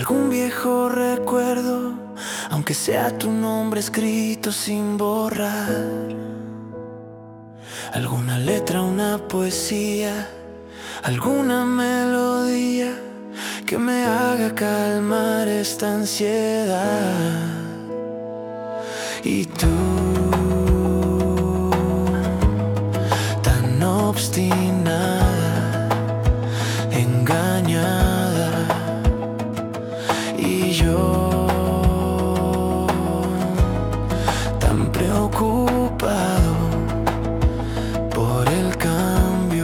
algún viejo recuerdo, aunque sea tu nombre escrito sin borrar, alguna letra, una poesía, alguna melodía que me haga calmar esta ansiedad. Y tú, tan obstinada, engañada, y yo tan preocupado por el cambio.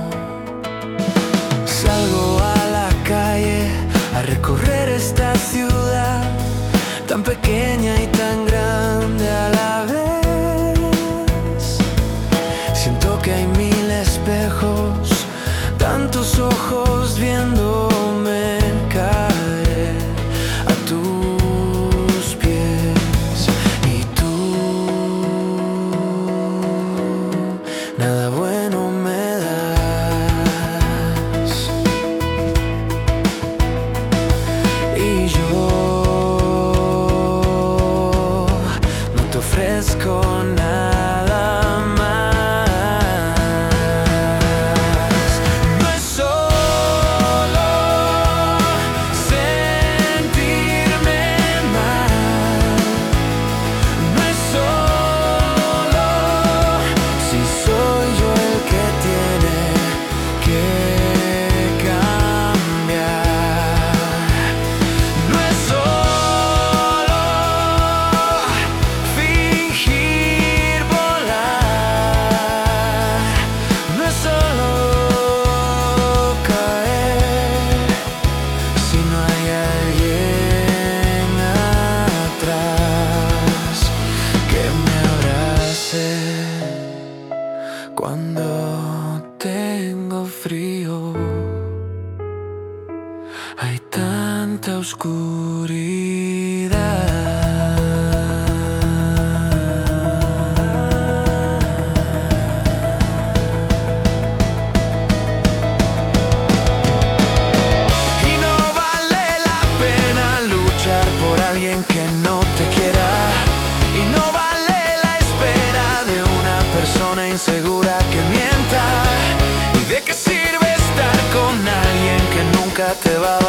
Salgo a la calle a recorrer esta ciudad tan pequeña y tan grande a la vez. Siento que hay mil espejos, tantos ojos viéndome caer a tus pies. Y tú, nada bueno me das. Y yo no te ofrezco nada más. No es solo sentirme mal, no es solo si soy yo el que tiene que cambiar. No es solo fingir volar, no es solo caer si no hay alguien atrás que me abrace cuando tengo frío. Hay tanta oscuridad. Y no vale la pena luchar por alguien que no te quiera. Y no vale la espera de una persona insegura que mienta. ¿Y de qué sirve estar con alguien que nunca te va a